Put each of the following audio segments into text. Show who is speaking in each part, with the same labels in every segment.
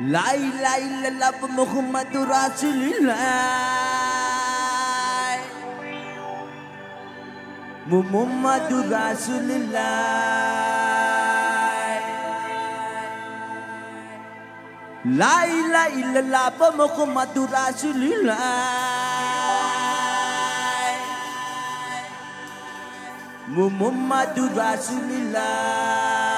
Speaker 1: La ilaha illallah Muhammadur Rasulullah Muhammadur Rasulullah La ilaha illallah Muhammadur Rasulullah Muhammadur Rasulullah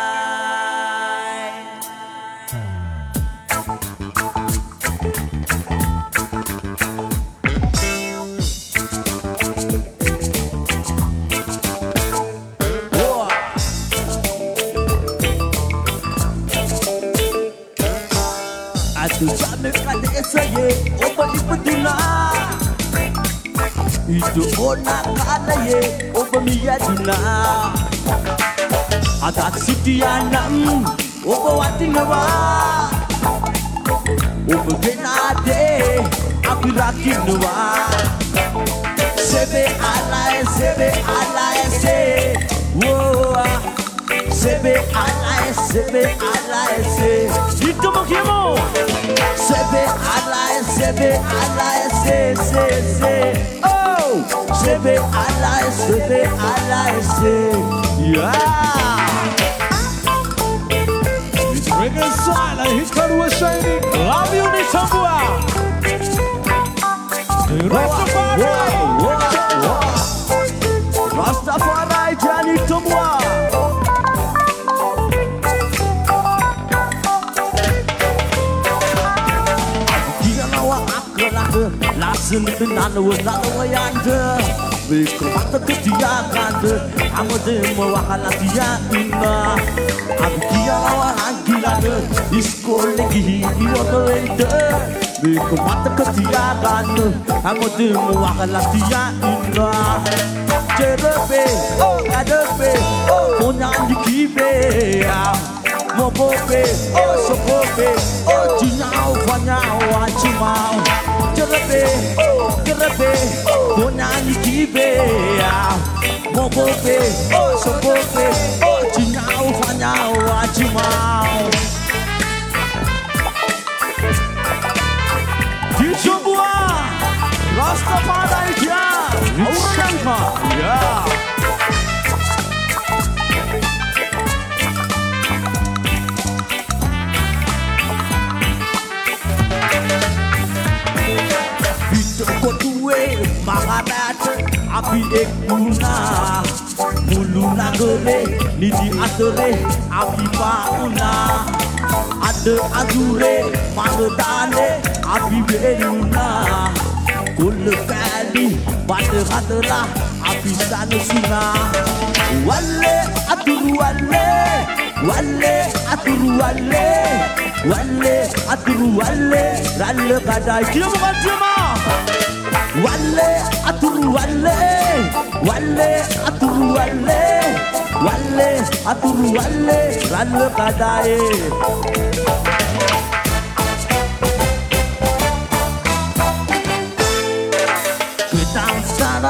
Speaker 1: Tu jamais kade essayer, on va y petula. Itu ona kalaye, on va mi yaduna. Adat sitianam, on va watingawa. On va benade, abirakinwa. Sebe alae, se. Whoa. Sebe alae, se. Itu mukimo. Sebe alae, se. Oh, sebe alae, se. Yeah.
Speaker 2: He's bringing silent. He's got to shining. Love you, Nitambua.
Speaker 1: Rastafari, Johnny Tumwa. Lassen binane was not the way under. We come back to the Yaganda. I'm a demo Wahalatia Ina. I'm Kia Angilada. This calling he was the render. We come back to the Yaganda. I'm a demo Wahalatia Ina. Jerebe, oh, Adabe, oh, Onandi Kibe. Mobobe, oh, Sobobe, oh, Jinao, Vanao, Achimao. Jerebe, Bonani Kibe, Mobobe, oh, Sobobe, oh, Jinao, Vanao, Achimao. Tishobua, Rastafari, Auranka, yeah. Maharat, api ekuna, muluna gore, nidi atore, api pauna, ade azure, magadane, api beruna, kul kali, bade hadra, api sanusuna, wale aturu wale, ralle badai, kira bukan cuma. Wale aturu wale ralle kadae. Get down,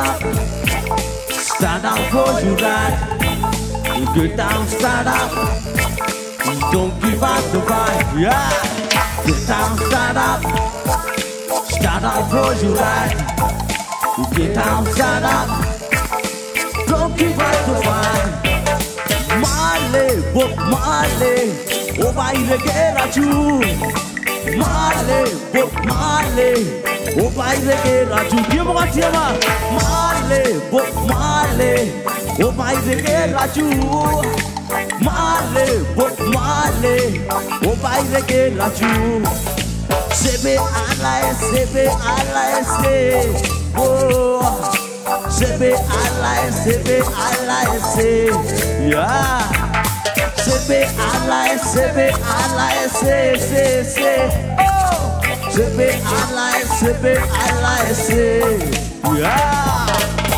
Speaker 1: stand up for you right. Get down, stand up, don't give up the fight, yeah. Get down, stand up for you right. Get down, stand up, don't give up the fight. Bob Marley, oh my reggae raju. Bob Marley, oh my reggae raju. Give me what you want. Bob Marley, oh my reggae raju. Bob Marley, oh my reggae raju. Sebe alae, se. Oh, sebe alae, se. Yeah. Sebe alae, se. Oh, sebe alae, se. Yeah.